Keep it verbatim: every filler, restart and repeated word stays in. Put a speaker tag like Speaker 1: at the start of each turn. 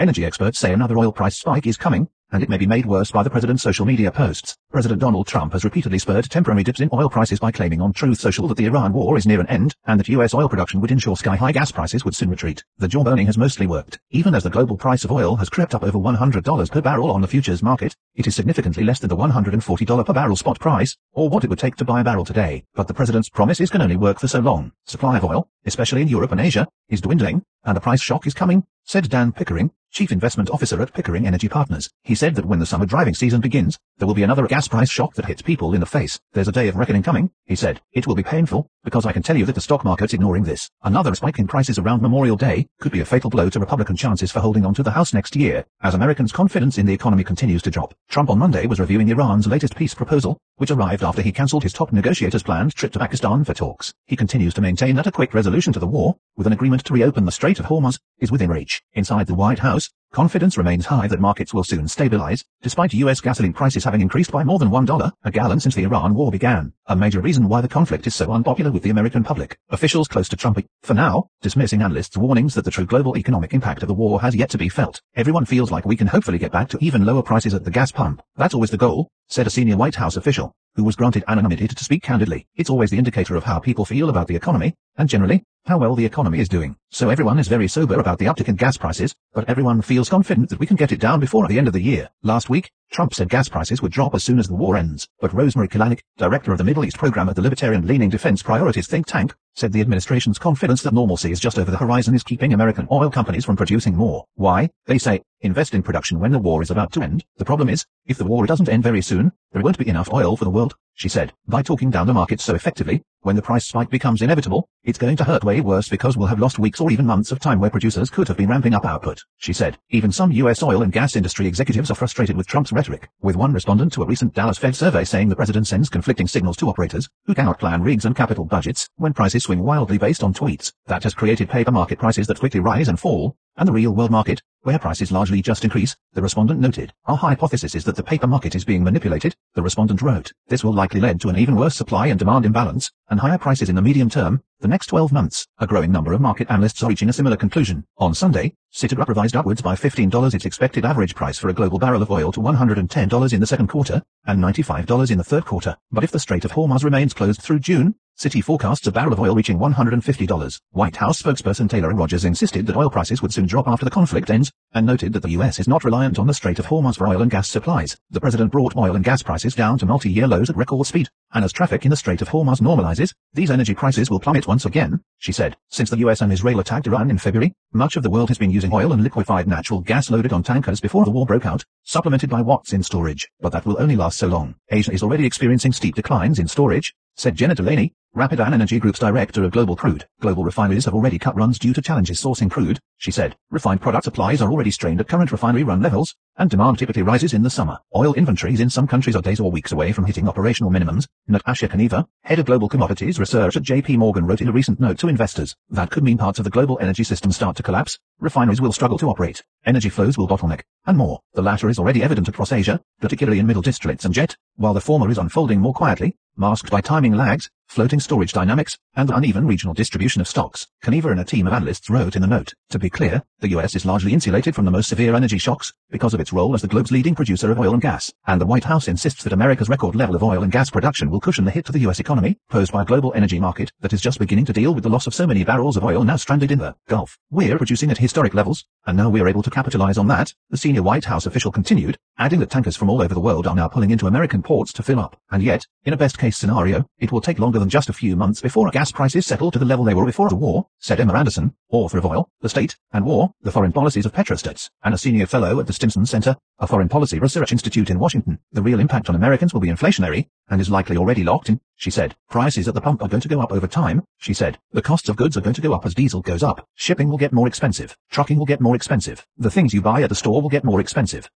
Speaker 1: Energy experts say another oil price spike is coming, and it may be made worse by the president's social media posts. President Donald Trump has repeatedly spurred temporary dips in oil prices by claiming on Truth Social that the Iran war is near an end, and that U S oil production would ensure sky-high gas prices would soon retreat. The jaw-boning has mostly worked. Even as the global price of oil has crept up over one hundred dollars per barrel on the futures market, it is significantly less than the one hundred forty dollars per barrel spot price, or what it would take to buy a barrel today. But the president's promises can only work for so long. Supply of oil, especially in Europe and Asia, is dwindling, and a price shock is coming, said Dan Pickering, Chief Investment Officer at Pickering Energy Partners. He said that when the summer driving season begins, there will be another gas price shock that hits people in the face. There's a day of reckoning coming, he said. It will be painful, because I can tell you that the stock market's ignoring this. Another spike in prices around Memorial Day could be a fatal blow to Republican chances for holding on to the House next year, as Americans' confidence in the economy continues to drop. Trump on Monday was reviewing Iran's latest peace proposal, which arrived after he cancelled his top negotiator's planned trip to Pakistan for talks. He continues to maintain that a quick resolution to the war, with an agreement to reopen the Strait of Hormuz, is within reach. Inside the White House, confidence remains high that markets will soon stabilize, despite U S gasoline prices having increased by more than one dollar a gallon since the Iran war began, a major reason why the conflict is so unpopular with the American public. Officials close to Trump, for now, dismissing analysts' warnings that the true global economic impact of the war has yet to be felt. Everyone feels like we can hopefully get back to even lower prices at the gas pump. That's always the goal, said a senior White House official, who was granted anonymity to speak candidly. It's always the indicator of how people feel about the economy, and generally, how well the economy is doing. So everyone is very sober about the uptick in gas prices, but everyone feels confident that we can get it down before the end of the year. Last week, Trump said gas prices would drop as soon as the war ends, but Rosemary Kalanick, director of the Middle East program at the libertarian-leaning Defense Priorities think tank, said the administration's confidence that normalcy is just over the horizon is keeping American oil companies from producing more. Why? They say, invest in production when the war is about to end. The problem is, if the war doesn't end very soon, there won't be enough oil for the world, she said. By talking down the market so effectively, when the price spike becomes inevitable, it's going to hurt way worse because we'll have lost weeks or even months of time where producers could have been ramping up output, she said. Even some U S oil and gas industry executives are frustrated with Trump's rhetoric, with one respondent to a recent Dallas Fed survey saying the president sends conflicting signals to operators, who cannot plan rigs and capital budgets, when prices swing wildly based on tweets. That has created paper market prices that quickly rise and fall, and the real world market, where prices largely just increase, the respondent noted. Our hypothesis is that the paper market is being manipulated, the respondent wrote. This will likely lead to an even worse supply and demand imbalance, and higher prices in the medium term, the next twelve months. A growing number of market analysts are reaching a similar conclusion. On Sunday, Citigroup revised upwards by fifteen dollars its expected average price for a global barrel of oil to one hundred ten dollars in the second quarter, and ninety-five dollars in the third quarter. But if the Strait of Hormuz remains closed through June, Citi forecasts a barrel of oil reaching one hundred fifty dollars. White House spokesperson Taylor Rogers insisted that oil prices would soon drop after the conflict ends, and noted that the U S is not reliant on the Strait of Hormuz for oil and gas supplies. The president brought oil and gas prices down to multi-year lows at record speed, and as traffic in the Strait of Hormuz normalizes, these energy prices will plummet once again, she said. Since the U S and Israel attacked Iran in February, much of the world has been using oil and liquefied natural gas loaded on tankers before the war broke out, supplemented by what's in storage. But that will only last so long. Asia is already experiencing steep declines in storage, said Jenna Delaney, Rapidan Energy Group's director of global crude. Global refineries have already cut runs due to challenges sourcing crude, she said. Refined product supplies are already strained at current refinery run levels, and demand typically rises in the summer. Oil inventories in some countries are days or weeks away from hitting operational minimums. Natasha Kaniva, head of global commodities research at J P Morgan, wrote in a recent note to investors. That could mean parts of the global energy system start to collapse, refineries will struggle to operate, energy flows will bottleneck, and more. The latter is already evident across Asia, particularly in middle distillates and jet, while the former is unfolding more quietly, masked by timing lags, floating storage dynamics, and the uneven regional distribution of stocks. Kaniva and a team of analysts wrote in the note. To be clear, the U S is largely insulated from the most severe energy shocks, because of its role as the globe's leading producer of oil and gas, and the White House insists that America's record level of oil and gas production will cushion the hit to the U S economy, posed by a global energy market that is just beginning to deal with the loss of so many barrels of oil now stranded in the Gulf. We're producing at historic levels, and now we're able to capitalize on that, the senior White House official continued, adding that tankers from all over the world are now pulling into American ports to fill up. And yet, in a best-case scenario, it will take longer than just a few months before gas prices settle to the level they were before the war, said Emma Anderson, author of Oil, the State, and War, The Foreign Policies of Petrostates, and a senior fellow at the Stimson Center, a foreign policy research institute in Washington. The real impact on Americans will be inflationary, and is likely already locked in, she said. Prices at the pump are going to go up over time, she said. The costs of goods are going to go up as diesel goes up. Shipping will get more expensive. Trucking will get more expensive. The things you buy at the store will get more expensive.